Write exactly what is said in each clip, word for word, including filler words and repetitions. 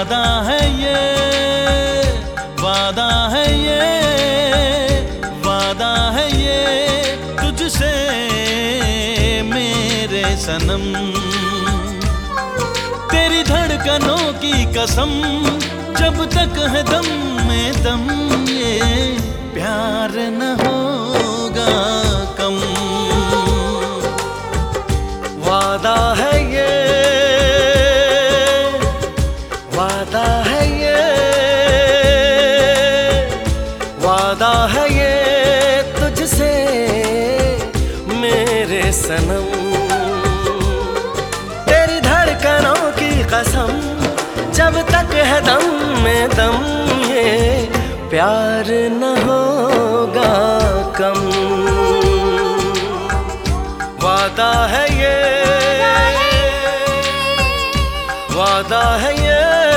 वादा है ये, वादा है ये, वादा है ये तुझसे मेरे सनम। तेरी धड़कनों की कसम, जब तक है दम में दम, ये प्यार न होगा कम। वादा है ये, वादा है ये, वादा है ये तुझसे मेरे सनम। तेरी धड़कनों की कसम, जब तक है दम में दम, ये प्यार न होगा कम। वादा है ये, वादा है ये,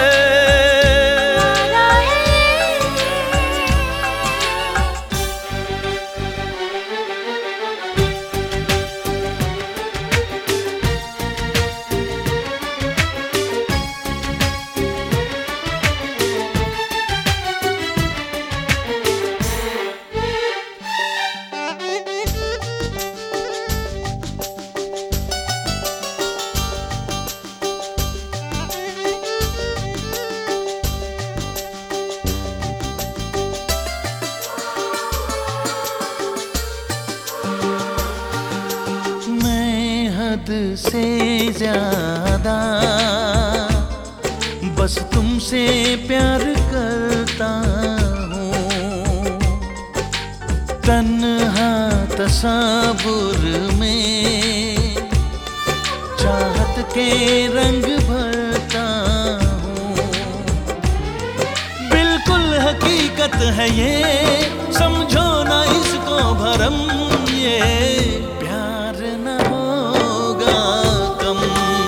हद से ज्यादा बस तुमसे प्यार करता हूँ। तन्हा तसव्वुर में चाहत के रंग भरता हूँ। बिल्कुल हकीकत है ये, समझो ना इसको भरम, ये प्यार न होगा कम।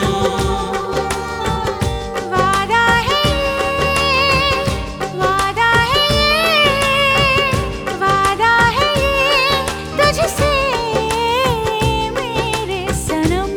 वादा है ये, वादा है ये, वादा है ये तुझसे मेरे सनम।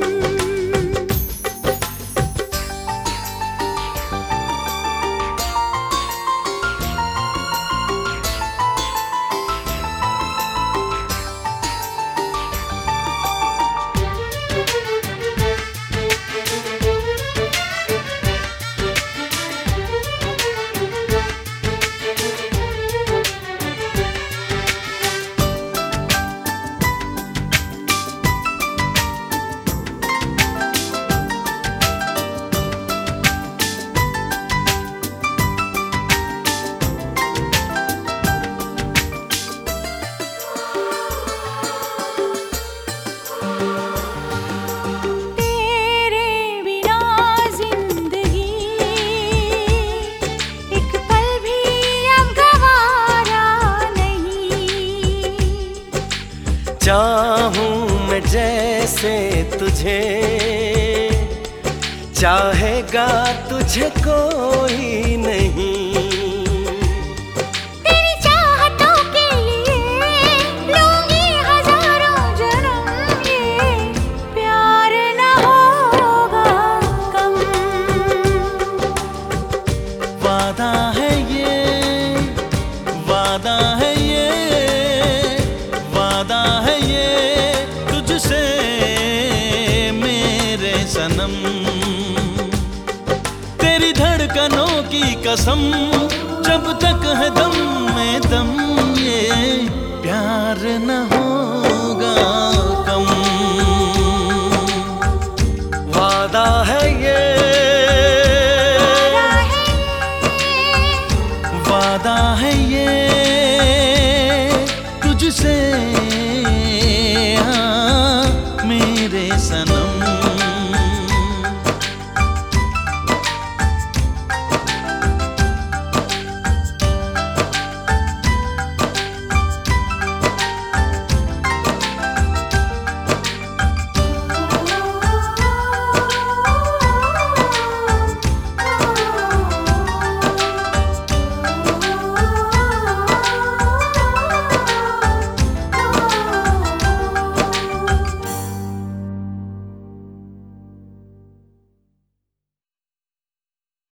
चाहूं मैं जैसे तुझे, चाहेगा तुझे कोई नहीं। तेरी चाहतों के लिए लूंगी हजारों जन्म, ये प्यार न होगा कम। वादा है ये, वादा है ये, वादा है ये तुझसे मेरे सनम। तेरी धड़कनों की कसम, जब तक है दम में दम, ये प्यार न होगा कम।